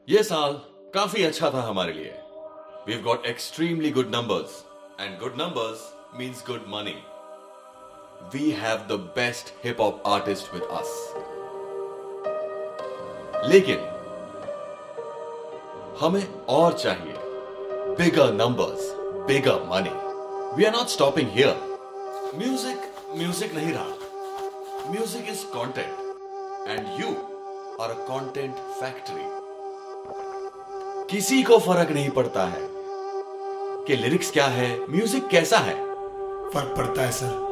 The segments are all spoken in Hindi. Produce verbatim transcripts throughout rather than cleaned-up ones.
ये साल काफी अच्छा था हमारे लिए. We've got extremely good numbers, and good numbers means good money. We have the best hip hop artist with us. लेकिन हमें और चाहिए. Bigger numbers, bigger money. We are not stopping here. Music, music नहीं रहा. Music is content, and you are a content factory. किसी को फर्क नहीं पड़ता है कि लिरिक्स क्या है, म्यूजिक कैसा है. फर्क पड़ता है सर.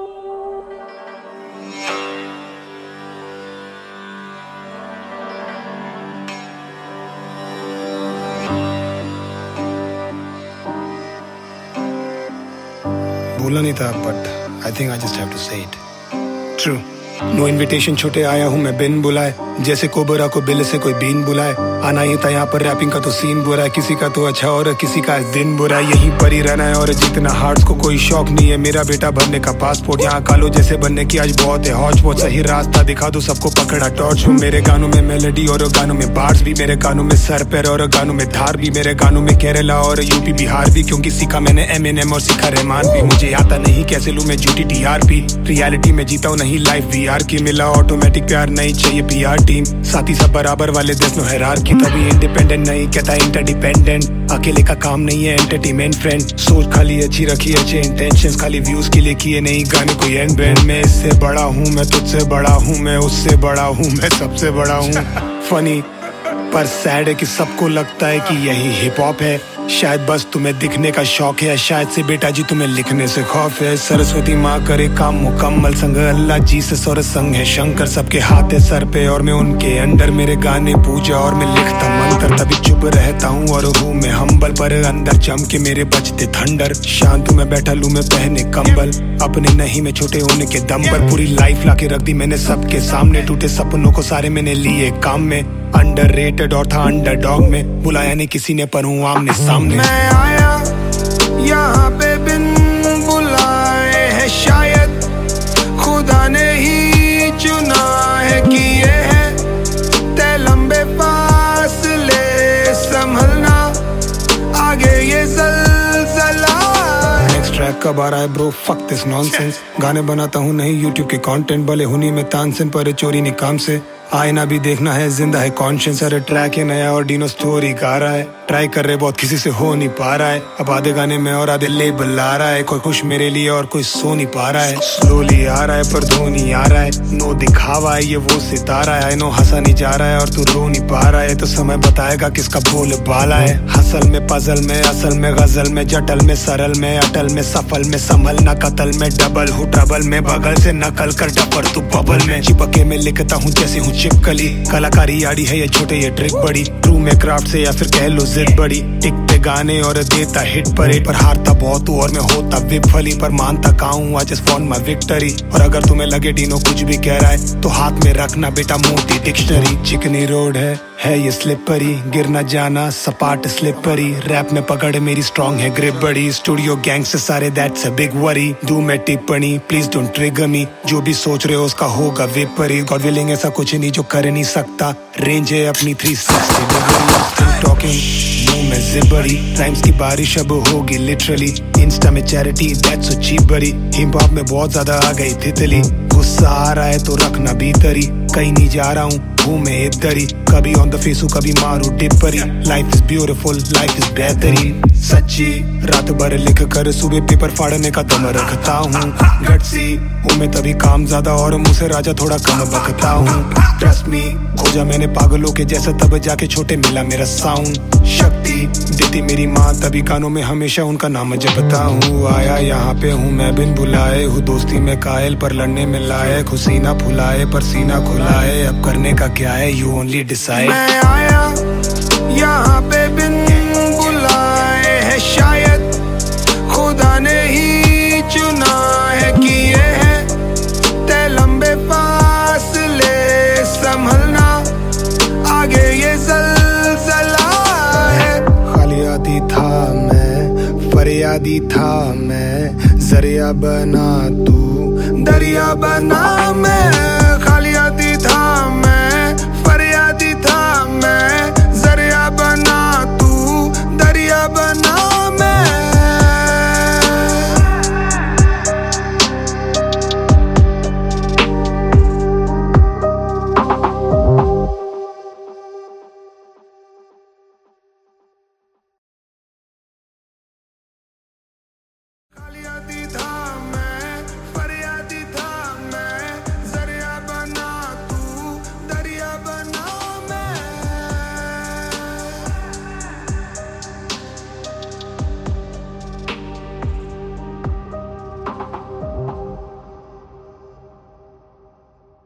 बोला नहीं था but I think I just have to say it. True. No invitation छोटे आया हूँ मैं बिन बुलाए, जैसे कोबरा को बिल से कोई बीन बुलाए. आना ही था यहाँ पर रैपिंग का तो सीन बुरा है, किसी का तो अच्छा और किसी का दिन बुरा है. यहीं पर ही रहना है और जितना हार्ट्स को कोई शौक नहीं है. मेरा बेटा भरने का पासपोर्ट यहाँ कालो जैसे बनने की आज बहुत है हौच पौच. सही रास्ता दिखा दो सबको पकड़ा टॉर्च. मेरे गानों में मेलोडी और गानों में बार्ड्स भी, मेरे गानों में सर पैर और गानों में धार भी, मेरे गानों में केरला और यूपी बिहार भी. क्योंकि सीखा मैंने एमिनेम और सीखा रहमान भी. मुझे आता नहीं कैसे लूं मैं झूठी टीआरपी. रियलिटी में जीता हूं नहीं लाइफ वीआर की. मिला ऑटोमेटिक प्यार नहीं चाहिए पीआर टीम. साथी सब बराबर वाले देश नो हायरार्की. कभी इंडिपेंडेंट नहीं कहता इंटरडिपेंडेंट. अकेले का काम नहीं है एंटरटेनमेंट फ्रेंड. सोच खाली अच्छी रखी अच्छे इंटेंशंस, खाली व्यूज के लिए किए नहीं गाने कोई एंड बैंड. मैं इससे बड़ा हूँ, मैं तुझसे बड़ा हूँ, मैं उससे बड़ा हूँ, मैं सबसे बड़ा हूँ. फनी पर सैड है कि सबको लगता है कि यही हिप हॉप है. शायद बस तुम्हें दिखने का शौक है, शायद से बेटा जी तुम्हें लिखने से खौफ है. सरस्वती माँ करे काम मुकम्मल, संग अल्लाह जी से और संग है शंकर. सबके हाथ है सर पे और मैं उनके अंडर. मेरे गाने पूजा और मैं लिखता मंत्र. तभी चुप रहता हूँ और हूँ मैं हम्बल, पर अंदर चमके मेरे बजते थंडर. शांत मैं बैठा लूं मैं पहने कंबल, अपने नहीं मैं छोटे होने के दम पर. पूरी लाइफ लाके रख दी मैंने सबके सामने. टूटे सपनों को सारे मैंने लिए काम में. अंडररेटेड और था अंडरडॉग में. बुलाया नहीं किसी ने पर हूँ आमने सामने. मैं आया यहाँ पे बिन बुलाए है, शायद खुदा ने ही चुना है कि ये है तय लंबे फासले संभलना, आगे ये ज़लज़ला. नेक्स्ट ट्रैक कब आ रहा है ब्रो? Fuck this nonsense. गाने बनाता हूँ नहीं यूट्यूब के कंटेंट, भले हुनी में तानसेन पर चोरी नहीं काम से. आईना भी देखना है, जिंदा है कॉन्शियस. अरे ट्रैक है नया और डीनो स्टोरी गा रहा है. ट्राई कर रहे बहुत किसी से हो नहीं पा रहा है. अब आधे गाने में और आधे लेबल आ रहा है. कोई खुश मेरे लिए और कोई सो नहीं पा रहा है. स्लोली आ रहा है पर धोनी आ रहा है. नो दिखावा है ये वो सितारा है. नो हंसा नहीं जा रहा है और तू रो नहीं पा रहा है. तो समय बताएगा किसका बोल बाला है. हसल में पजल में असल में गजल में, जटल में सरल में अटल में, सफल में संभलना कतल में. डबल हूँ ट्रबल में, बगल से नकल कर डपर तू बबल में. चिपके में लिखता हूँ जैसे हूँ चिपकली. कलाकारी आड़ी है ये छोटे ये ट्रिक बड़ी. ट्रू में क्राफ्ट से या फिर कह लो जिद बड़ी. टिकते गाने और देता हिट परेड, पर हारता बहुत हूँ और मैं होता विफली. पर मानता काऊँ I just want my victory. और अगर तुम्हें लगे डीनो कुछ भी कह रहा है तो हाथ में रखना बेटा मोटी डिक्शनरी. चिकनी रोड है है ये स्लिपरी, गिर न जाना सपाट स्लिपरी. रैप में पकड़ मेरी स्ट्रॉन्ग है ग्रिप बड़ी. स्टूडियो गैंग से सारे दैट्स अ बिग वरी. दू मैं टिप्पणी प्लीज डोंट ट्रिगर मी. जो भी सोच रहे हो उसका होगा विपरीत. गॉड विलिंग ऐसा कुछ नहीं जो कर नहीं सकता. रेंज है अपनी थ्री सिक्सटी डिग्री. टॉकिंग मुंह में जिबड़ी, राइम्स की बारिश अब होगी लिटरली. इंस्टा में चैरिटी दैट्स सो चीप बड़ी. हिप हॉप में बहुत ज्यादा आ गई तितली. गुस्सा आ रहा है तो रखना भीतरी. कहीं नहीं जा रहा हूँ हूँ मैं इधर ही. कभी ऑन द फेस हूँ कभी मारू टिप्परी. Life is beautiful life is बेहतरीन. सच्ची रात भर लिख कर सुबह पेपर फाड़ने का दम रखता हूँ. गट्सी हूँ मैं तभी काम ज्यादा और मुझसे राजा थोड़ा कम बकता हूँ. ट्रस्ट मी खोजा मैंने पागलों के जैसा, तब जाके छोटे मिला मेरा साउंड. शक्ति देती मेरी माँ तभी कानों में हमेशा उनका नाम जपता हूँ. आया यहाँ पे हूँ मैं बिन बुलाए. हूँ दोस्ती में कायल पर लड़ने में लायक. हुसीना फुलाए पर सीना खुलाए. अब करने का क्या है यू ओनली डिसाइड. मैं आया यहाँ पे बिन बुलाए है, शायद खुदा ने ही चुना है कि ये है तय लंबे फासले संभलना, आगे ये ज़लज़ला है. खाली आदि था मैं, फरियादी था मैं. जरिया बना तू दरिया बना मैं.